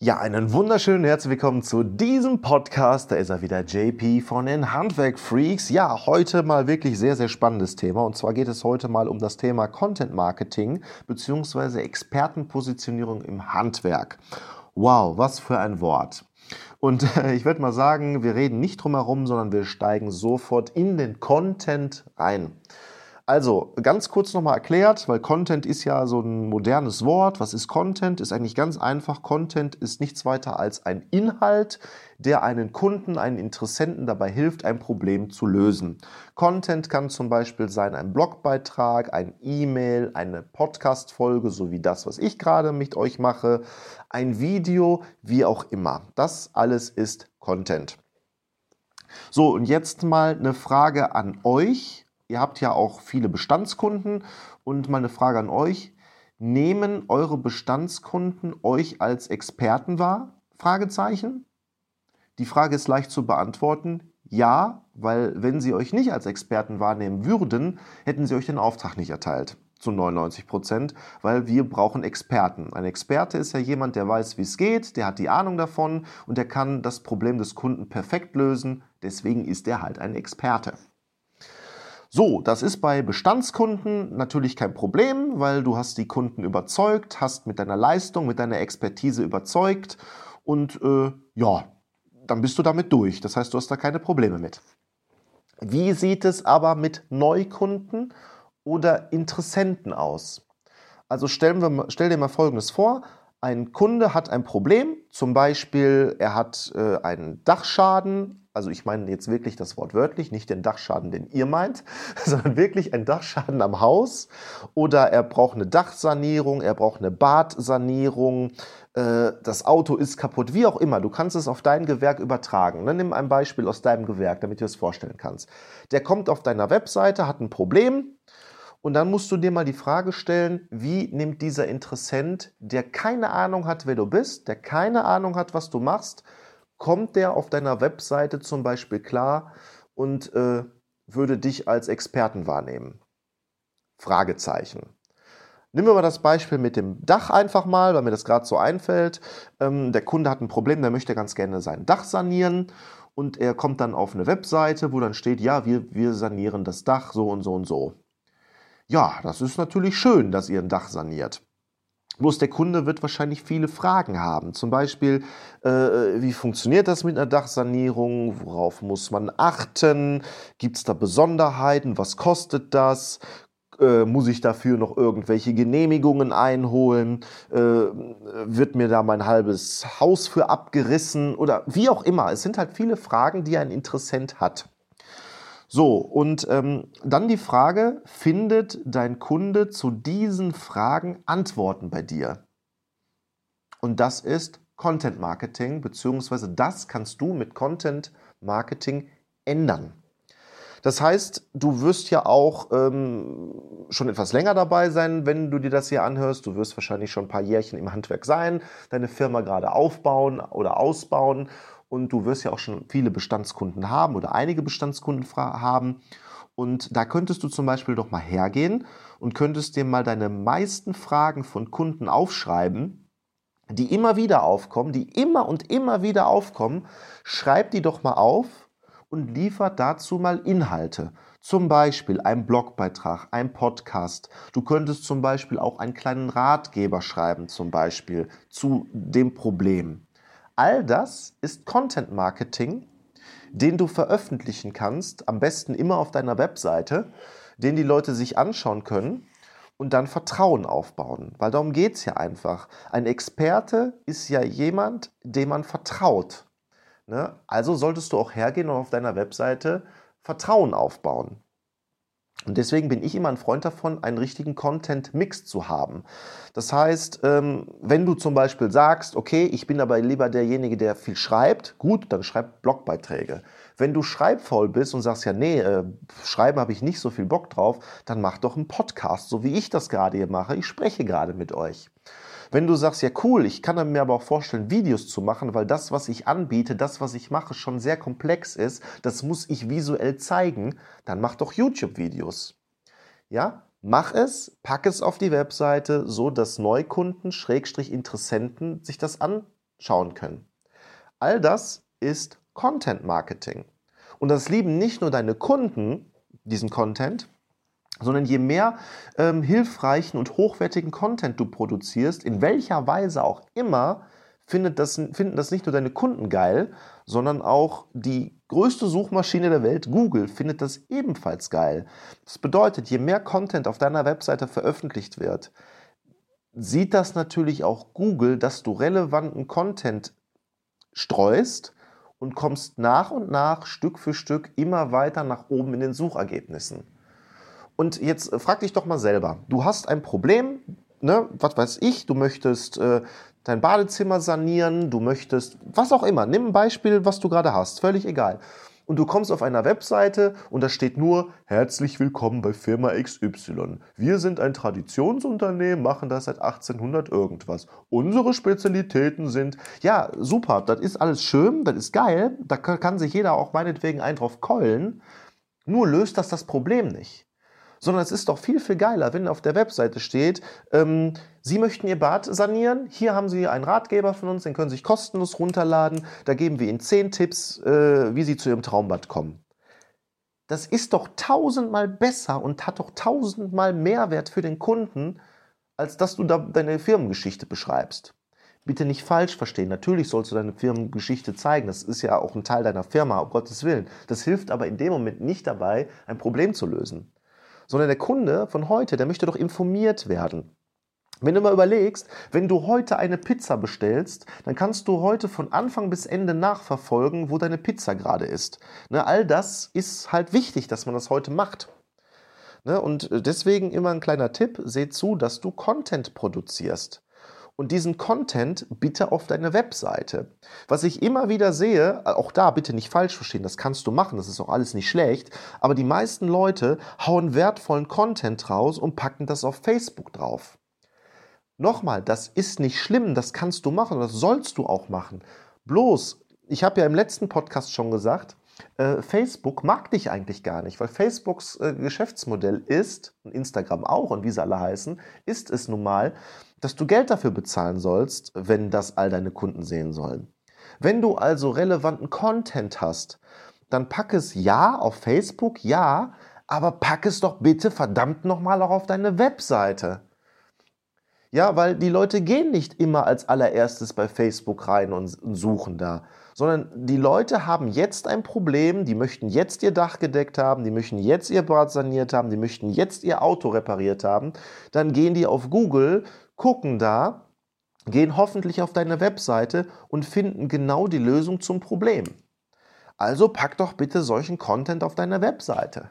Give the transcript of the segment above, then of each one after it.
Ja, einen wunderschönen herzlich willkommen zu diesem Podcast. Da ist er wieder, JP von den Handwerk-Freaks. Ja, heute mal wirklich sehr, sehr spannendes Thema. Und zwar geht es heute mal um das Thema Content Marketing bzw. Expertenpositionierung im Handwerk. Wow, was für ein Wort. Und ich würde mal sagen, wir reden nicht drum herum, sondern wir steigen sofort in den Content rein. Also, ganz kurz nochmal erklärt, weil Content ist ja so ein modernes Wort. Was ist Content? Ist eigentlich ganz einfach. Content ist nichts weiter als ein Inhalt, der einen Kunden, einen Interessenten dabei hilft, ein Problem zu lösen. Content kann zum Beispiel sein ein Blogbeitrag, ein E-Mail, eine Podcast-Folge, so wie das, was ich gerade mit euch mache, ein Video, wie auch immer. Das alles ist Content. So, und jetzt mal eine Frage an euch. Ihr habt ja auch viele Bestandskunden und mal eine Frage an euch. Nehmen eure Bestandskunden euch als Experten wahr? Fragezeichen. Die Frage ist leicht zu beantworten. Ja, weil wenn sie euch nicht als Experten wahrnehmen würden, hätten sie euch den Auftrag nicht erteilt. Zu 99%, weil wir brauchen Experten. Ein Experte ist ja jemand, der weiß, wie es geht, der hat die Ahnung davon und der kann das Problem des Kunden perfekt lösen. Deswegen ist er halt ein Experte. So, das ist bei Bestandskunden natürlich kein Problem, weil du hast die Kunden überzeugt, hast mit deiner Leistung, mit deiner Expertise überzeugt und dann bist du damit durch. Das heißt, du hast da keine Probleme mit. Wie sieht es aber mit Neukunden oder Interessenten aus? Also stell dir mal Folgendes vor. Ein Kunde hat ein Problem, zum Beispiel er hat einen Dachschaden. Also ich meine jetzt wirklich das Wort wörtlich, nicht den Dachschaden, den ihr meint, sondern wirklich ein Dachschaden am Haus. Oder er braucht eine Dachsanierung, er braucht eine Badsanierung, das Auto ist kaputt, wie auch immer. Du kannst es auf dein Gewerk übertragen. Nimm ein Beispiel aus deinem Gewerk, damit du es vorstellen kannst. Der kommt auf deiner Webseite, hat ein Problem. Und dann musst du dir mal die Frage stellen, wie nimmt dieser Interessent, der keine Ahnung hat, wer du bist, der keine Ahnung hat, was du machst, kommt der auf deiner Webseite zum Beispiel klar und würde dich als Experten wahrnehmen? Fragezeichen. Nehmen wir mal das Beispiel mit dem Dach einfach mal, weil mir das gerade so einfällt. Der Kunde hat ein Problem, der möchte ganz gerne sein Dach sanieren und er kommt dann auf eine Webseite, wo dann steht, ja, wir sanieren das Dach so und so und so. Ja, das ist natürlich schön, dass ihr ein Dach saniert. Bloß der Kunde wird wahrscheinlich viele Fragen haben. Zum Beispiel, wie funktioniert das mit einer Dachsanierung? Worauf muss man achten? Gibt es da Besonderheiten? Was kostet das? Muss ich dafür noch irgendwelche Genehmigungen einholen? Wird mir da mein halbes Haus für abgerissen? Oder wie auch immer. Es sind halt viele Fragen, die ein Interessent hat. So, und dann die Frage, findet dein Kunde zu diesen Fragen Antworten bei dir? Und das ist Content Marketing, beziehungsweise das kannst du mit Content Marketing ändern. Das heißt, du wirst ja auch schon etwas länger dabei sein, wenn du dir das hier anhörst. Du wirst wahrscheinlich schon ein paar Jährchen im Handwerk sein, deine Firma gerade aufbauen oder ausbauen. Und du wirst ja auch schon viele Bestandskunden haben oder einige Bestandskunden haben. Und da könntest du zum Beispiel doch mal hergehen und könntest dir mal deine meisten Fragen von Kunden aufschreiben, die immer wieder aufkommen, die immer und immer wieder aufkommen. Schreib die doch mal auf und liefert dazu mal Inhalte. Zum Beispiel ein Blogbeitrag, ein Podcast. Du könntest zum Beispiel auch einen kleinen Ratgeber schreiben, zum Beispiel zu dem Problem. All das ist Content Marketing, den du veröffentlichen kannst, am besten immer auf deiner Webseite, den die Leute sich anschauen können und dann Vertrauen aufbauen. Weil darum geht es ja einfach. Ein Experte ist ja jemand, dem man vertraut. Ne? Also solltest du auch hergehen und auf deiner Webseite Vertrauen aufbauen. Und deswegen bin ich immer ein Freund davon, einen richtigen Content-Mix zu haben. Das heißt, wenn du zum Beispiel sagst, okay, ich bin aber lieber derjenige, der viel schreibt, gut, dann schreib Blogbeiträge. Wenn du schreibfaul bist und sagst, ja, nee, schreiben habe ich nicht so viel Bock drauf, dann mach doch einen Podcast, so wie ich das gerade hier mache. Ich spreche gerade mit euch. Wenn du sagst, ja cool, ich kann mir aber auch vorstellen, Videos zu machen, weil das, was ich anbiete, das, was ich mache, schon sehr komplex ist, das muss ich visuell zeigen, dann mach doch YouTube-Videos. Ja, mach es, pack es auf die Webseite, so dass Neukunden, Interessenten sich das schauen können. All das ist Content Marketing. Und das lieben nicht nur deine Kunden, diesen Content, sondern je mehr hilfreichen und hochwertigen Content du produzierst, in welcher Weise auch immer, finden das nicht nur deine Kunden geil, sondern auch die größte Suchmaschine der Welt, Google, findet das ebenfalls geil. Das bedeutet, je mehr Content auf deiner Webseite veröffentlicht wird, sieht das natürlich auch Google, dass du relevanten Content streust und kommst nach und nach, Stück für Stück, immer weiter nach oben in den Suchergebnissen. Und jetzt frag dich doch mal selber, du hast ein Problem, ne, was weiß ich, du möchtest dein Badezimmer sanieren, du möchtest, was auch immer, nimm ein Beispiel, was du gerade hast, völlig egal. Und du kommst auf einer Webseite und da steht nur, herzlich willkommen bei Firma XY. Wir sind ein Traditionsunternehmen, machen das seit 1800 irgendwas. Unsere Spezialitäten sind, ja, super, das ist alles schön, das ist geil, da kann sich jeder auch meinetwegen einen drauf keulen, nur löst das Problem nicht. Sondern es ist doch viel, viel geiler, wenn auf der Webseite steht, Sie möchten Ihr Bad sanieren, hier haben Sie einen Ratgeber von uns, den können Sie sich kostenlos runterladen, da geben wir Ihnen 10 Tipps, wie Sie zu Ihrem Traumbad kommen. Das ist doch 1000-mal besser und hat doch 1000-mal Mehrwert für den Kunden, als dass du da deine Firmengeschichte beschreibst. Bitte nicht falsch verstehen, natürlich sollst du deine Firmengeschichte zeigen, das ist ja auch ein Teil deiner Firma, um Gottes Willen. Das hilft aber in dem Moment nicht dabei, ein Problem zu lösen. Sondern der Kunde von heute, der möchte doch informiert werden. Wenn du mal überlegst, wenn du heute eine Pizza bestellst, dann kannst du heute von Anfang bis Ende nachverfolgen, wo deine Pizza gerade ist. Ne, all das ist halt wichtig, dass man das heute macht. Ne, und deswegen immer ein kleiner Tipp, seh zu, dass du Content produzierst. Und diesen Content bitte auf deine Webseite. Was ich immer wieder sehe, auch da bitte nicht falsch verstehen, das kannst du machen, das ist auch alles nicht schlecht, aber die meisten Leute hauen wertvollen Content raus und packen das auf Facebook drauf. Nochmal, das ist nicht schlimm, das kannst du machen, das sollst du auch machen. Bloß, ich habe ja im letzten Podcast schon gesagt, Facebook mag dich eigentlich gar nicht, weil Facebooks Geschäftsmodell ist, und Instagram auch und wie sie alle heißen, ist es nun mal, dass du Geld dafür bezahlen sollst, wenn das all deine Kunden sehen sollen. Wenn du also relevanten Content hast, dann pack es ja auf Facebook, ja, aber pack es doch bitte verdammt nochmal auch auf deine Webseite. Ja, weil die Leute gehen nicht immer als allererstes bei Facebook rein und suchen da, sondern die Leute haben jetzt ein Problem, die möchten jetzt ihr Dach gedeckt haben, die möchten jetzt ihr Bad saniert haben, die möchten jetzt ihr Auto repariert haben. Dann gehen die auf Google, gucken da, gehen hoffentlich auf deine Webseite und finden genau die Lösung zum Problem. Also pack doch bitte solchen Content auf deine Webseite.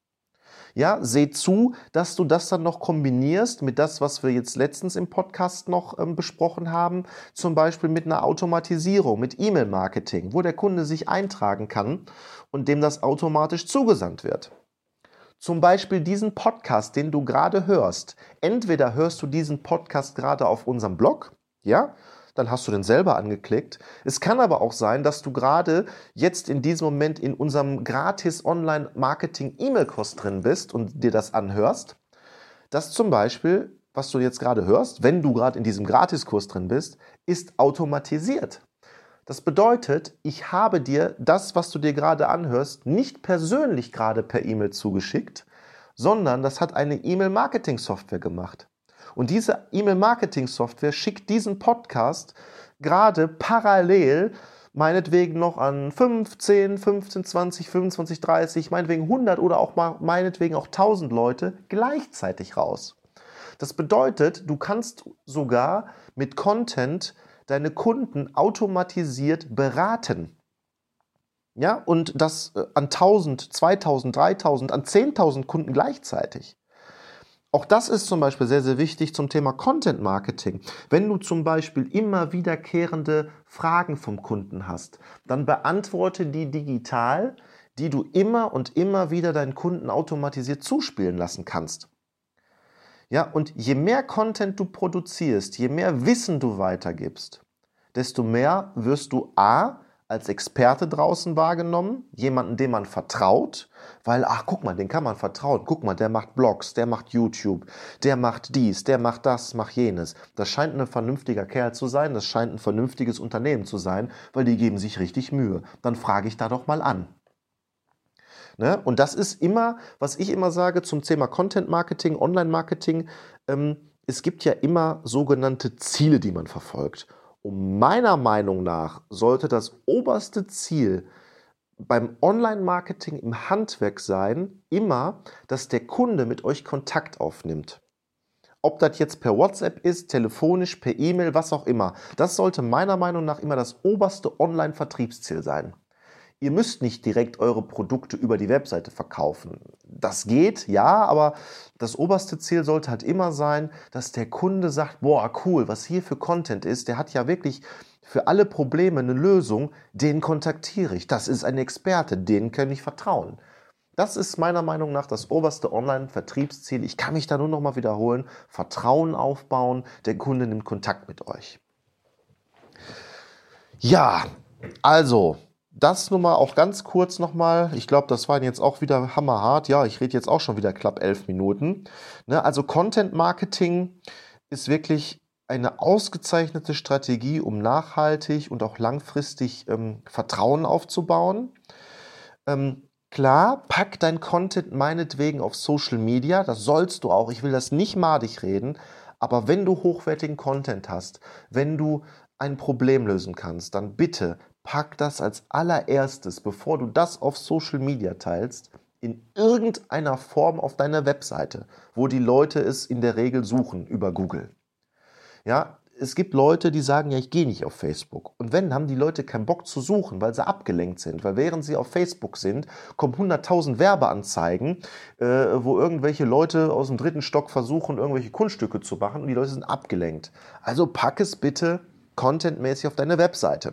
Ja, seh zu, dass du das dann noch kombinierst mit das, was wir jetzt letztens im Podcast noch besprochen haben, zum Beispiel mit einer Automatisierung, mit E-Mail-Marketing, wo der Kunde sich eintragen kann und dem das automatisch zugesandt wird. Zum Beispiel diesen Podcast, den du gerade hörst. Entweder hörst du diesen Podcast gerade auf unserem Blog, ja, dann hast du den selber angeklickt. Es kann aber auch sein, dass du gerade jetzt in diesem Moment in unserem gratis Online-Marketing-E-Mail-Kurs drin bist und dir das anhörst. Das zum Beispiel, was du jetzt gerade hörst, wenn du gerade in diesem Gratiskurs drin bist, ist automatisiert. Das bedeutet, ich habe dir das, was du dir gerade anhörst, nicht persönlich gerade per E-Mail zugeschickt, sondern das hat eine E-Mail-Marketing-Software gemacht. Und diese E-Mail-Marketing-Software schickt diesen Podcast gerade parallel, meinetwegen noch an 15, 20, 25, 30, meinetwegen 100 oder auch meinetwegen auch 1000 Leute gleichzeitig raus. Das bedeutet, du kannst sogar mit Content deine Kunden automatisiert beraten. Ja, und das an 1000, 2000, 3000, an 10.000 Kunden gleichzeitig. Auch das ist zum Beispiel sehr, sehr wichtig zum Thema Content Marketing. Wenn du zum Beispiel immer wiederkehrende Fragen vom Kunden hast, dann beantworte die digital, die du immer und immer wieder deinen Kunden automatisiert zuspielen lassen kannst. Ja, und je mehr Content du produzierst, je mehr Wissen du weitergibst, desto mehr wirst du A, als Experte draußen wahrgenommen, jemanden, dem man vertraut, weil, ach, guck mal, den kann man vertrauen. Guck mal, der macht Blogs, der macht YouTube, der macht dies, der macht das, macht jenes. Das scheint ein vernünftiger Kerl zu sein, das scheint ein vernünftiges Unternehmen zu sein, weil die geben sich richtig Mühe. Dann frage ich da doch mal an. Ne? Und das ist immer, was ich immer sage zum Thema Content Marketing, Online Marketing. Es gibt ja immer sogenannte Ziele, die man verfolgt. Und meiner Meinung nach sollte das oberste Ziel beim Online-Marketing im Handwerk sein, immer, dass der Kunde mit euch Kontakt aufnimmt. Ob das jetzt per WhatsApp ist, telefonisch, per E-Mail, was auch immer. Das sollte meiner Meinung nach immer das oberste Online-Vertriebsziel sein. Ihr müsst nicht direkt eure Produkte über die Webseite verkaufen. Das geht, ja, aber das oberste Ziel sollte halt immer sein, dass der Kunde sagt, boah, cool, was hier für Content ist, der hat ja wirklich für alle Probleme eine Lösung, den kontaktiere ich. Das ist ein Experte, den kann ich vertrauen. Das ist meiner Meinung nach das oberste Online-Vertriebsziel. Ich kann mich da nur noch mal wiederholen. Vertrauen aufbauen, der Kunde nimmt Kontakt mit euch. Ja, also das nun mal auch ganz kurz nochmal. Ich glaube, das waren jetzt auch wieder hammerhart. Ja, ich rede jetzt auch schon wieder knapp 11 Minuten. Ne, also Content Marketing ist wirklich eine ausgezeichnete Strategie, um nachhaltig und auch langfristig Vertrauen aufzubauen. Klar, pack dein Content meinetwegen auf Social Media. Das sollst du auch. Ich will das nicht madig reden. Aber wenn du hochwertigen Content hast, wenn du ein Problem lösen kannst, dann bitte pack das als allererstes, bevor du das auf Social Media teilst, in irgendeiner Form auf deiner Webseite, wo die Leute es in der Regel suchen über Google. Ja, es gibt Leute, die sagen, ja, ich gehe nicht auf Facebook. Und wenn, haben die Leute keinen Bock zu suchen, weil sie abgelenkt sind. Weil während sie auf Facebook sind, kommen 100.000 Werbeanzeigen, wo irgendwelche Leute aus dem 3. Stock versuchen, irgendwelche Kunststücke zu machen und die Leute sind abgelenkt. Also pack es bitte contentmäßig auf deine Webseite.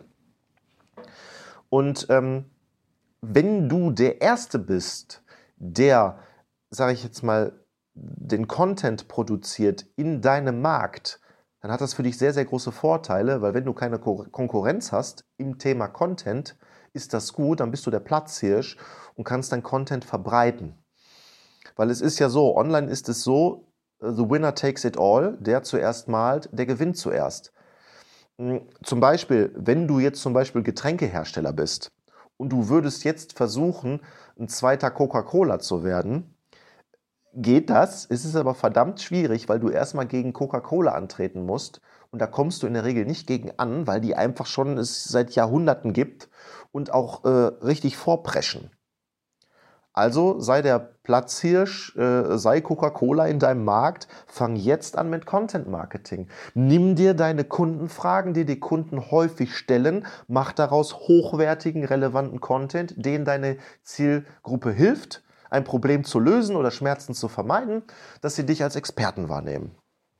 Und wenn du der Erste bist, der, sage ich jetzt mal, den Content produziert in deinem Markt, dann hat das für dich sehr, sehr große Vorteile, weil wenn du keine Konkurrenz hast im Thema Content, ist das gut, dann bist du der Platzhirsch und kannst dein Content verbreiten. Weil es ist ja so, online ist es so, the winner takes it all, der zuerst malt, der gewinnt zuerst. Zum Beispiel, wenn du jetzt zum Beispiel Getränkehersteller bist und du würdest jetzt versuchen, ein zweiter Coca-Cola zu werden, geht das, es ist aber verdammt schwierig, weil du erstmal gegen Coca-Cola antreten musst und da kommst du in der Regel nicht gegen an, weil die einfach schon es seit Jahrhunderten gibt und auch richtig vorpreschen. Also sei der Platzhirsch, sei Coca-Cola in deinem Markt, fang jetzt an mit Content Marketing. Nimm dir deine Kundenfragen, die Kunden häufig stellen, mach daraus hochwertigen, relevanten Content, den deine Zielgruppe hilft, ein Problem zu lösen oder Schmerzen zu vermeiden, dass sie dich als Experten wahrnehmen.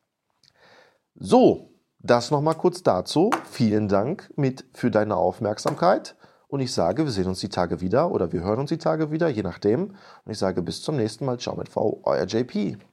So, das nochmal kurz dazu. Vielen Dank für deine Aufmerksamkeit. Und ich sage, wir sehen uns die Tage wieder oder wir hören uns die Tage wieder, je nachdem. Und ich sage bis zum nächsten Mal. Ciao mit V, euer JP.